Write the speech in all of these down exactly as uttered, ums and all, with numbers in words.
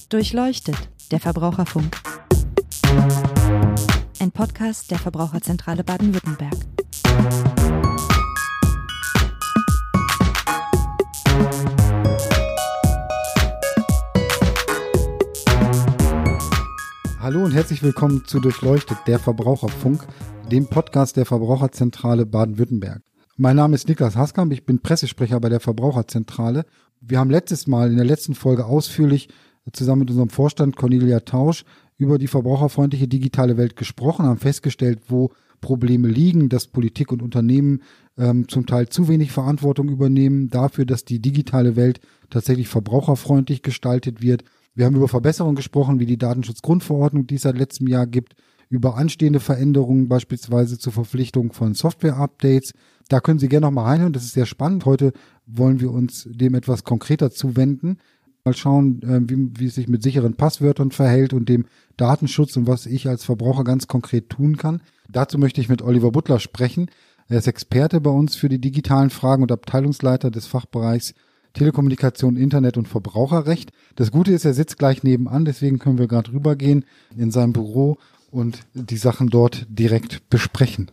Durchleuchtet, der Verbraucherfunk. Ein Podcast der Verbraucherzentrale Baden-Württemberg. Hallo und herzlich willkommen zu Durchleuchtet, der Verbraucherfunk, dem Podcast der Verbraucherzentrale Baden-Württemberg. Mein Name ist Niklas Haskamp, ich bin Pressesprecher bei der Verbraucherzentrale. Wir haben letztes Mal in der letzten Folge ausführlich zusammen mit unserem Vorstand Cornelia Tausch über die verbraucherfreundliche digitale Welt gesprochen, haben festgestellt, wo Probleme liegen, dass Politik und Unternehmen ähm, zum Teil zu wenig Verantwortung übernehmen dafür, dass die digitale Welt tatsächlich verbraucherfreundlich gestaltet wird. Wir haben über Verbesserungen gesprochen, wie die Datenschutzgrundverordnung, die es seit letztem Jahr gibt, über anstehende Veränderungen, beispielsweise zur Verpflichtung von Software-Updates. Da können Sie gerne noch mal reinhören, das ist sehr spannend. Heute wollen wir uns dem etwas konkreter zuwenden. Mal schauen, wie, wie es sich mit sicheren Passwörtern verhält und dem Datenschutz und was ich als Verbraucher ganz konkret tun kann. Dazu möchte ich mit Oliver Butler sprechen. Er ist Experte bei uns für die digitalen Fragen und Abteilungsleiter des Fachbereichs Telekommunikation, Internet und Verbraucherrecht. Das Gute ist, er sitzt gleich nebenan, deswegen können wir gerade rübergehen in sein Büro und die Sachen dort direkt besprechen.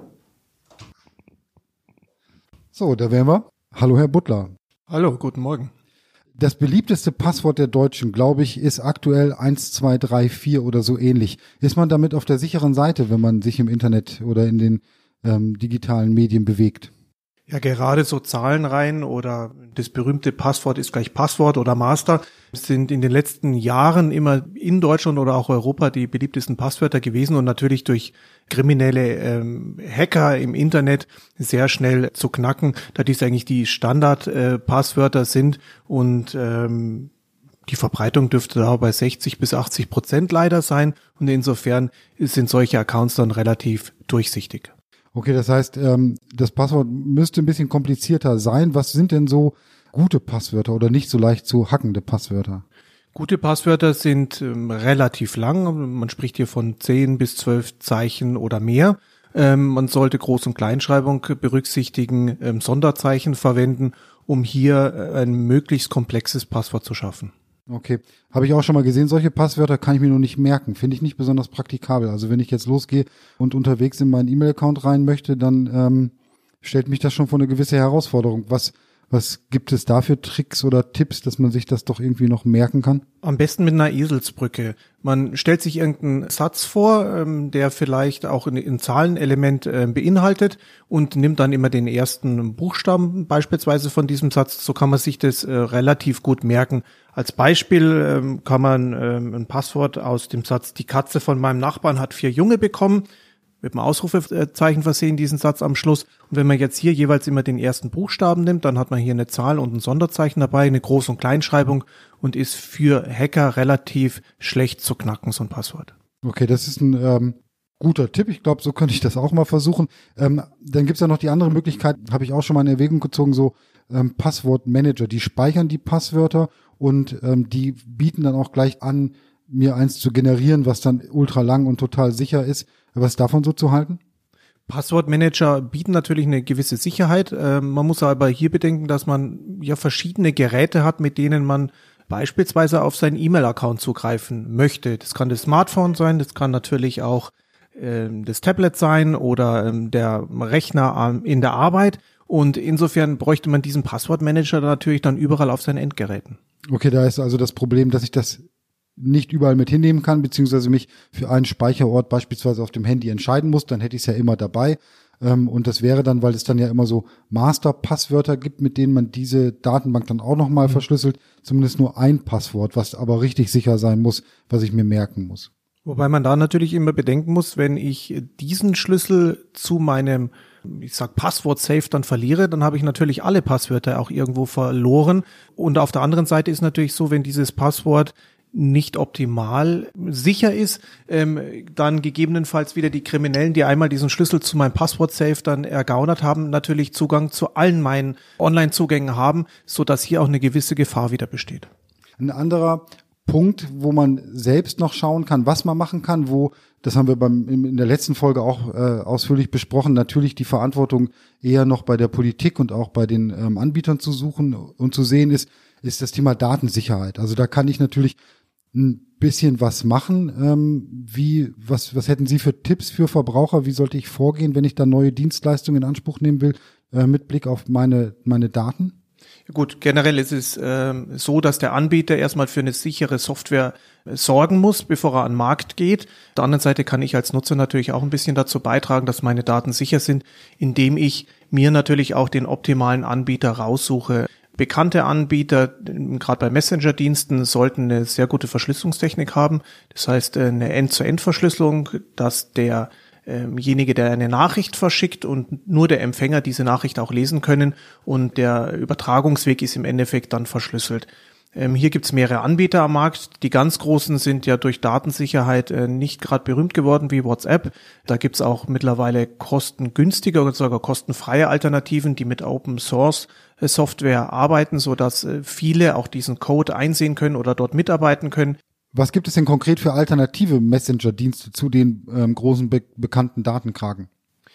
So, da wären wir. Hallo, Herr Butler. Hallo, guten Morgen. Das beliebteste Passwort der Deutschen, glaube ich, ist aktuell eins zwei drei vier oder so ähnlich. Ist man damit auf der sicheren Seite, wenn man sich im Internet oder in den ähm, digitalen Medien bewegt? Ja, gerade so Zahlenreihen oder das berühmte Passwort ist gleich Passwort oder Master sind in den letzten Jahren immer in Deutschland oder auch Europa die beliebtesten Passwörter gewesen und natürlich durch kriminelle ähm, Hacker im Internet sehr schnell zu knacken, da dies eigentlich die Standard-Passwörter äh, sind und ähm, die Verbreitung dürfte da bei sechzig bis achtzig Prozent leider sein und insofern sind solche Accounts dann relativ durchsichtig. Okay, das heißt, ähm, das Passwort müsste ein bisschen komplizierter sein. Was sind denn so gute Passwörter oder nicht so leicht zu hackende Passwörter? Gute Passwörter sind ähm, relativ lang. Man spricht hier von zehn bis zwölf Zeichen oder mehr. Ähm, man sollte Groß- und Kleinschreibung berücksichtigen, ähm, Sonderzeichen verwenden, um hier äh, ein möglichst komplexes Passwort zu schaffen. Okay, habe ich auch schon mal gesehen, solche Passwörter kann ich mir nur nicht merken, finde ich nicht besonders praktikabel. Also wenn ich jetzt losgehe und unterwegs in meinen E-Mail-Account rein möchte, dann ähm, stellt mich das schon vor eine gewisse Herausforderung. Was was gibt es da für Tricks oder Tipps, dass man sich das doch irgendwie noch merken kann? Am besten mit einer Eselsbrücke. Man stellt sich irgendeinen Satz vor, ähm, der vielleicht auch ein, ein Zahlenelement äh, beinhaltet und nimmt dann immer den ersten Buchstaben beispielsweise von diesem Satz. So kann man sich das äh, relativ gut merken. Als Beispiel ähm, kann man ähm, ein Passwort aus dem Satz, die Katze von meinem Nachbarn hat vier Junge bekommen, mit einem Ausrufezeichen versehen, diesen Satz am Schluss. Und wenn man jetzt hier jeweils immer den ersten Buchstaben nimmt, dann hat man hier eine Zahl und ein Sonderzeichen dabei, eine Groß- und Kleinschreibung und ist für Hacker relativ schlecht zu knacken, so ein Passwort. Okay, das ist ein ähm, guter Tipp. Ich glaube, so könnte ich das auch mal versuchen. Ähm, dann gibt's ja noch die andere Möglichkeit, habe ich auch schon mal in Erwägung gezogen, so ähm, Passwortmanager, die speichern die Passwörter und ähm, die bieten dann auch gleich an, mir eins zu generieren, was dann ultra lang und total sicher ist. Was ist davon so zu halten? Passwortmanager bieten natürlich eine gewisse Sicherheit. Äh, man muss aber hier bedenken, dass man ja verschiedene Geräte hat, mit denen man beispielsweise auf seinen E-Mail-Account zugreifen möchte. Das kann das Smartphone sein, das kann natürlich auch äh, das Tablet sein oder äh, der Rechner äh, in der Arbeit. Und insofern bräuchte man diesen Passwortmanager natürlich dann überall auf seinen Endgeräten. Okay, da ist also das Problem, dass ich das nicht überall mit hinnehmen kann, beziehungsweise mich für einen Speicherort beispielsweise auf dem Handy entscheiden muss, dann hätte ich es ja immer dabei. Ähm, und das wäre dann, weil es dann ja immer so Master-Passwörter gibt, mit denen man diese Datenbank dann auch nochmal mhm. verschlüsselt, zumindest nur ein Passwort, was aber richtig sicher sein muss, was ich mir merken muss. Wobei man da natürlich immer bedenken muss, wenn ich diesen Schlüssel zu meinem, ich sag Passwort-Safe dann verliere, dann habe ich natürlich alle Passwörter auch irgendwo verloren. Und auf der anderen Seite ist natürlich so, wenn dieses Passwort nicht optimal sicher ist, ähm, dann gegebenenfalls wieder die Kriminellen, die einmal diesen Schlüssel zu meinem Passwort-Safe dann ergaunert haben, natürlich Zugang zu allen meinen Online-Zugängen haben, so dass hier auch eine gewisse Gefahr wieder besteht. Ein anderer Punkt, wo man selbst noch schauen kann, was man machen kann, wo, das haben wir beim in der letzten Folge auch äh, ausführlich besprochen, natürlich die Verantwortung eher noch bei der Politik und auch bei den ähm, Anbietern zu suchen und zu sehen ist, ist das Thema Datensicherheit. Also da kann ich natürlich ein bisschen was machen. Ähm, wie, was, was hätten Sie für Tipps für Verbraucher? Wie sollte ich vorgehen, wenn ich da neue Dienstleistungen in Anspruch nehmen will, äh, mit Blick auf meine, meine Daten? Gut, generell ist es ähm, so, dass der Anbieter erstmal für eine sichere Software äh, sorgen muss, bevor er an den Markt geht. Auf der anderen Seite kann ich als Nutzer natürlich auch ein bisschen dazu beitragen, dass meine Daten sicher sind, indem ich mir natürlich auch den optimalen Anbieter raussuche. Bekannte Anbieter, gerade bei Messenger-Diensten, sollten eine sehr gute Verschlüsselungstechnik haben. Das heißt, eine End-zu-End-Verschlüsselung, dass der derjenige, der eine Nachricht verschickt und nur der Empfänger diese Nachricht auch lesen können und der Übertragungsweg ist im Endeffekt dann verschlüsselt. Ähm, hier gibt's mehrere Anbieter am Markt. Die ganz großen sind ja durch Datensicherheit äh, nicht gerade berühmt geworden wie WhatsApp. Da gibt's auch mittlerweile kostengünstige oder sogar kostenfreie Alternativen, die mit Open Source äh, Software arbeiten, sodass äh, viele auch diesen Code einsehen können oder dort mitarbeiten können. Was gibt es denn konkret für alternative Messenger-Dienste zu den ähm, großen be- bekannten Datenkraken?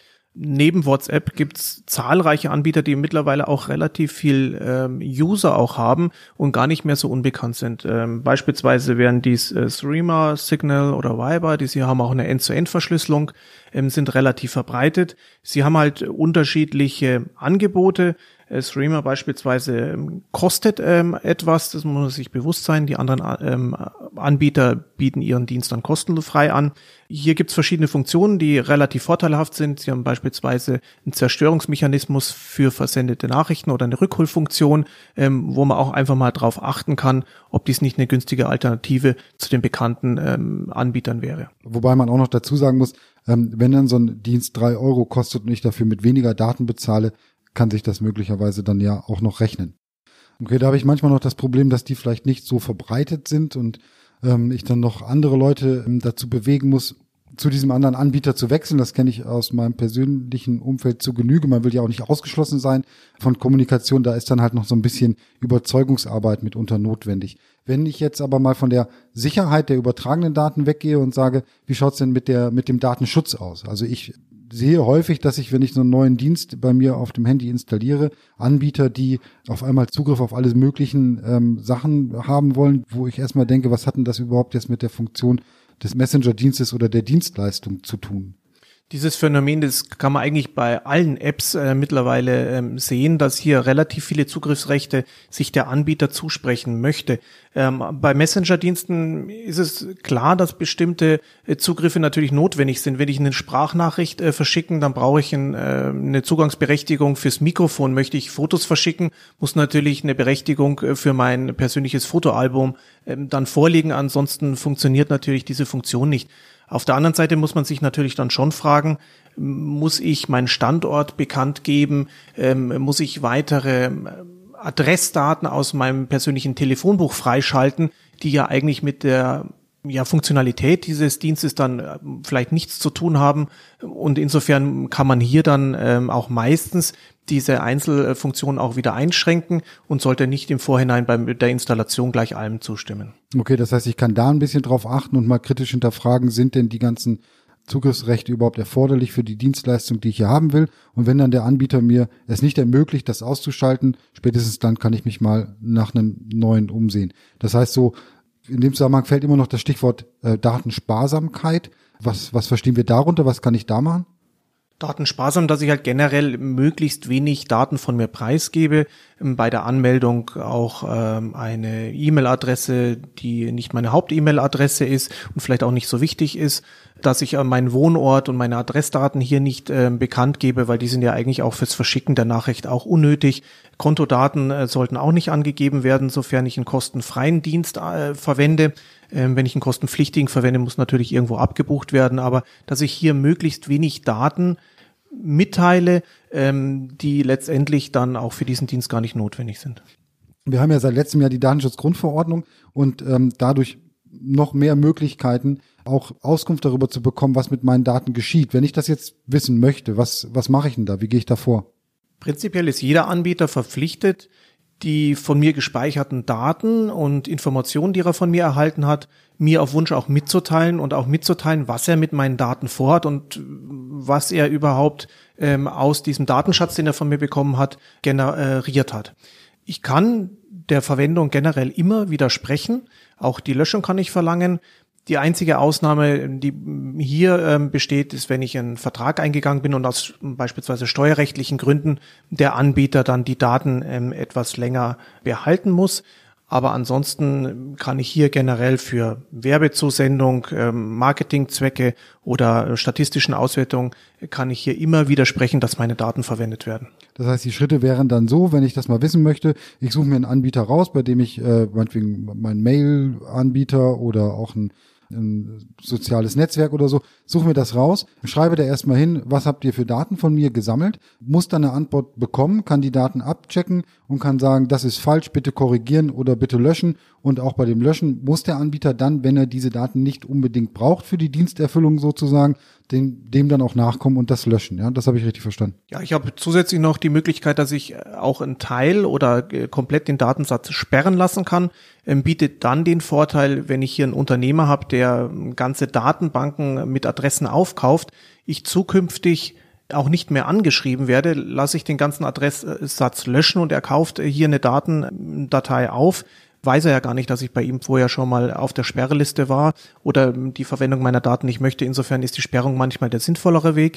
Neben WhatsApp gibt's zahlreiche Anbieter, die mittlerweile auch relativ viel ähm, User auch haben und gar nicht mehr so unbekannt sind. Ähm, beispielsweise wären dies äh, Threema, Signal oder Viber, die sie haben auch eine End-zu-End-Verschlüsselung, ähm, sind relativ verbreitet. Sie haben halt unterschiedliche Angebote. Threema beispielsweise ähm, kostet ähm, etwas, das muss man sich bewusst sein. Die anderen ähm, Anbieter bieten ihren Dienst dann kostenfrei an. Hier gibt's verschiedene Funktionen, die relativ vorteilhaft sind. Sie haben beispielsweise einen Zerstörungsmechanismus für versendete Nachrichten oder eine Rückholfunktion, ähm, wo man auch einfach mal drauf achten kann, ob dies nicht eine günstige Alternative zu den bekannten ähm, Anbietern wäre. Wobei man auch noch dazu sagen muss, ähm, wenn dann so ein Dienst drei Euro kostet und ich dafür mit weniger Daten bezahle, kann sich das möglicherweise dann ja auch noch rechnen. Okay, da habe ich manchmal noch das Problem, dass die vielleicht nicht so verbreitet sind und ähm, ich dann noch andere Leute ähm, dazu bewegen muss, zu diesem anderen Anbieter zu wechseln. Das kenne ich aus meinem persönlichen Umfeld zu Genüge. Man will ja auch nicht ausgeschlossen sein von Kommunikation. Da ist dann halt noch so ein bisschen Überzeugungsarbeit mitunter notwendig. Wenn ich jetzt aber mal von der Sicherheit der übertragenen Daten weggehe und sage, wie schaut's denn mit der mit dem Datenschutz aus? Also ich sehe häufig, dass ich, wenn ich so einen neuen Dienst bei mir auf dem Handy installiere, Anbieter, die auf einmal Zugriff auf alles möglichen ähm, Sachen haben wollen, wo ich erstmal denke, was hat denn das überhaupt jetzt mit der Funktion des Messenger-Dienstes oder der Dienstleistung zu tun? Dieses Phänomen, das kann man eigentlich bei allen Apps äh, mittlerweile ähm, sehen, dass hier relativ viele Zugriffsrechte sich der Anbieter zusprechen möchte. Ähm, bei Messenger-Diensten ist es klar, dass bestimmte äh, Zugriffe natürlich notwendig sind. Wenn ich eine Sprachnachricht äh, verschicken, dann brauche ich ein, äh, eine Zugangsberechtigung fürs Mikrofon. Möchte ich Fotos verschicken, muss natürlich eine Berechtigung äh, für mein persönliches Fotoalbum äh, dann vorliegen. Ansonsten funktioniert natürlich diese Funktion nicht. Auf der anderen Seite muss man sich natürlich dann schon fragen, muss ich meinen Standort bekannt geben, ähm, muss ich weitere Adressdaten aus meinem persönlichen Telefonbuch freischalten, die ja eigentlich mit der ja, Funktionalität dieses Dienstes dann äh, vielleicht nichts zu tun haben. Und insofern kann man hier dann ähm, auch meistens diese Einzelfunktionen auch wieder einschränken und sollte nicht im Vorhinein bei der Installation gleich allem zustimmen. Okay, das heißt, ich kann da ein bisschen drauf achten und mal kritisch hinterfragen, sind denn die ganzen Zugriffsrechte überhaupt erforderlich für die Dienstleistung, die ich hier haben will? Und wenn dann der Anbieter mir es nicht ermöglicht, das auszuschalten, spätestens dann kann ich mich mal nach einem neuen umsehen. Das heißt so, in dem Zusammenhang fällt immer noch das Stichwort äh, Datensparsamkeit. Was, was verstehen wir darunter? Was kann ich da machen? Datensparsam, dass ich halt generell möglichst wenig Daten von mir preisgebe. Bei der Anmeldung auch ähm, eine E-Mail-Adresse, die nicht meine Haupt-E-Mail-Adresse ist und vielleicht auch nicht so wichtig ist, dass ich äh, meinen Wohnort und meine Adressdaten hier nicht äh, bekannt gebe, weil die sind ja eigentlich auch fürs Verschicken der Nachricht auch unnötig. Kontodaten äh, sollten auch nicht angegeben werden, sofern ich einen kostenfreien Dienst äh, verwende. Ähm, wenn ich einen kostenpflichtigen verwende, muss natürlich irgendwo abgebucht werden, aber dass ich hier möglichst wenig Daten mitteile, ähm, die letztendlich dann auch für diesen Dienst gar nicht notwendig sind. Wir haben ja seit letztem Jahr die Datenschutzgrundverordnung und ähm, dadurch noch mehr Möglichkeiten, auch Auskunft darüber zu bekommen, was mit meinen Daten geschieht. Wenn ich das jetzt wissen möchte, was, was mache ich denn da? Wie gehe ich da vor? Prinzipiell ist jeder Anbieter verpflichtet, die von mir gespeicherten Daten und Informationen, die er von mir erhalten hat, mir auf Wunsch auch mitzuteilen und auch mitzuteilen, was er mit meinen Daten vorhat und was er überhaupt ähm, aus diesem Datenschatz, den er von mir bekommen hat, generiert hat. Ich kann der Verwendung generell immer widersprechen. Auch die Löschung kann ich verlangen. Die einzige Ausnahme, die hier ähm, besteht, ist, wenn ich einen Vertrag eingegangen bin und aus beispielsweise steuerrechtlichen Gründen der Anbieter dann die Daten ähm, etwas länger behalten muss. Aber ansonsten kann ich hier generell für Werbezusendung, ähm, Marketingzwecke oder statistischen Auswertungen kann ich hier immer widersprechen, dass meine Daten verwendet werden. Das heißt, die Schritte wären dann so, wenn ich das mal wissen möchte, ich suche mir einen Anbieter raus, bei dem ich äh, meinetwegen meinen Mail-Anbieter oder auch ein ein soziales Netzwerk oder so, suche mir das raus, schreibe da erstmal hin, was habt ihr für Daten von mir gesammelt, muss dann eine Antwort bekommen, kann die Daten abchecken und kann sagen, das ist falsch, bitte korrigieren oder bitte löschen. Und auch bei dem Löschen muss der Anbieter dann, wenn er diese Daten nicht unbedingt braucht für die Diensterfüllung sozusagen, dem, dem dann auch nachkommen und das löschen. Ja, das habe ich richtig verstanden. Ja, ich habe zusätzlich noch die Möglichkeit, dass ich auch einen Teil oder komplett den Datensatz sperren lassen kann. Ähm, bietet dann den Vorteil, wenn ich hier einen Unternehmer habe, der ganze Datenbanken mit Adressen aufkauft, ich zukünftig auch nicht mehr angeschrieben werde, lasse ich den ganzen Adresssatz löschen und er kauft hier eine Datendatei auf. Weiß er ja gar nicht, dass ich bei ihm vorher schon mal auf der Sperrliste war oder die Verwendung meiner Daten nicht möchte. Insofern ist die Sperrung manchmal der sinnvollere Weg.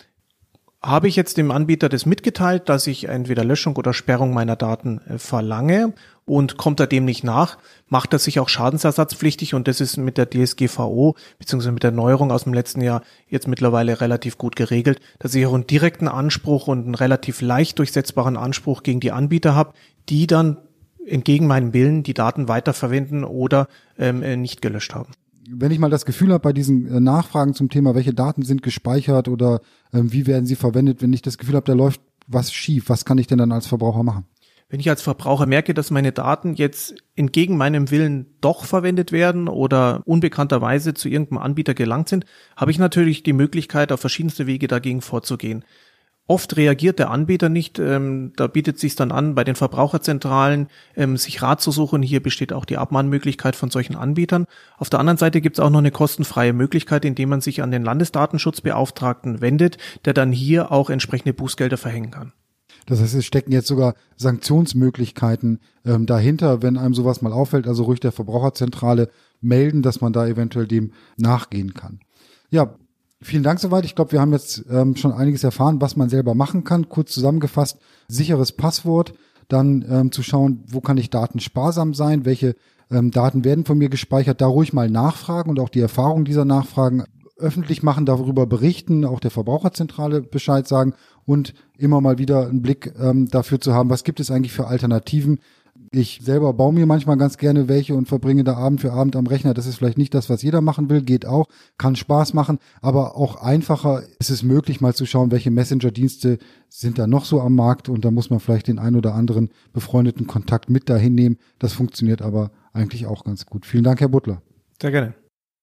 Habe ich jetzt dem Anbieter das mitgeteilt, dass ich entweder Löschung oder Sperrung meiner Daten äh, verlange und kommt er dem nicht nach, macht er sich auch schadensersatzpflichtig und das ist mit der D S G V O bzw. mit der Neuerung aus dem letzten Jahr jetzt mittlerweile relativ gut geregelt, dass ich auch einen direkten Anspruch und einen relativ leicht durchsetzbaren Anspruch gegen die Anbieter habe, die dann entgegen meinem Willen die Daten weiterverwenden oder ähm, nicht gelöscht haben. Wenn ich mal das Gefühl habe bei diesen äh, Nachfragen zum Thema, welche Daten sind gespeichert oder ähm, wie werden sie verwendet, wenn ich das Gefühl habe, da läuft was schief, was kann ich denn dann als Verbraucher machen? Wenn ich als Verbraucher merke, dass meine Daten jetzt entgegen meinem Willen doch verwendet werden oder unbekannterweise zu irgendeinem Anbieter gelangt sind, habe ich natürlich die Möglichkeit, auf verschiedenste Wege dagegen vorzugehen. Oft reagiert der Anbieter nicht, ähm, da bietet es sich dann an, bei den Verbraucherzentralen ähm, sich Rat zu suchen. Hier besteht auch die Abmahnmöglichkeit von solchen Anbietern. Auf der anderen Seite gibt es auch noch eine kostenfreie Möglichkeit, indem man sich an den Landesdatenschutzbeauftragten wendet, der dann hier auch entsprechende Bußgelder verhängen kann. Das heißt, es stecken jetzt sogar Sanktionsmöglichkeiten ähm, dahinter, wenn einem sowas mal auffällt, also ruhig der Verbraucherzentrale melden, dass man da eventuell dem nachgehen kann. Ja, vielen Dank soweit. Ich glaube, wir haben jetzt ähm, schon einiges erfahren, was man selber machen kann. Kurz zusammengefasst, sicheres Passwort, dann ähm, zu schauen, wo kann ich datensparsam sein, welche ähm, Daten werden von mir gespeichert, da ruhig mal nachfragen und auch die Erfahrung dieser Nachfragen öffentlich machen, darüber berichten, auch der Verbraucherzentrale Bescheid sagen und immer mal wieder einen Blick ähm, dafür zu haben, was gibt es eigentlich für Alternativen. Ich selber baue mir manchmal ganz gerne welche und verbringe da Abend für Abend am Rechner. Das ist vielleicht nicht das, was jeder machen will, geht auch, kann Spaß machen, aber auch einfacher ist es möglich, mal zu schauen, welche Messenger-Dienste sind da noch so am Markt und da muss man vielleicht den ein oder anderen befreundeten Kontakt mit dahin nehmen. Das funktioniert aber eigentlich auch ganz gut. Vielen Dank, Herr Butler. Sehr gerne.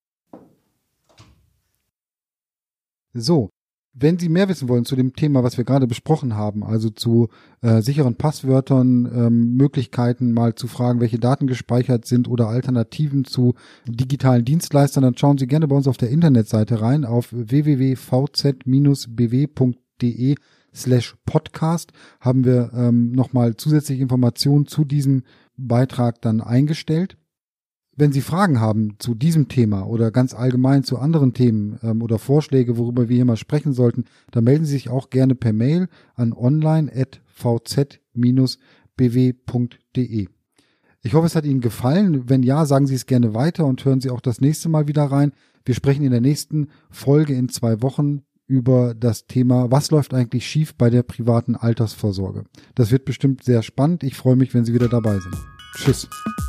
So, wenn Sie mehr wissen wollen zu dem Thema, was wir gerade besprochen haben, also zu äh, sicheren Passwörtern, ähm, Möglichkeiten mal zu fragen, welche Daten gespeichert sind oder Alternativen zu digitalen Dienstleistern, dann schauen Sie gerne bei uns auf der Internetseite rein auf w w w punkt v z bindestrich b w punkt d e slash podcast haben wir ähm, nochmal zusätzliche Informationen zu diesem Beitrag dann eingestellt. Wenn Sie Fragen haben zu diesem Thema oder ganz allgemein zu anderen Themen ähm, oder Vorschläge, worüber wir hier mal sprechen sollten, dann melden Sie sich auch gerne per Mail an online at v z bindestrich b w punkt d e. Ich hoffe, es hat Ihnen gefallen. Wenn ja, sagen Sie es gerne weiter und hören Sie auch das nächste Mal wieder rein. Wir sprechen in der nächsten Folge in zwei Wochen über das Thema, was läuft eigentlich schief bei der privaten Altersvorsorge. Das wird bestimmt sehr spannend. Ich freue mich, wenn Sie wieder dabei sind. Tschüss.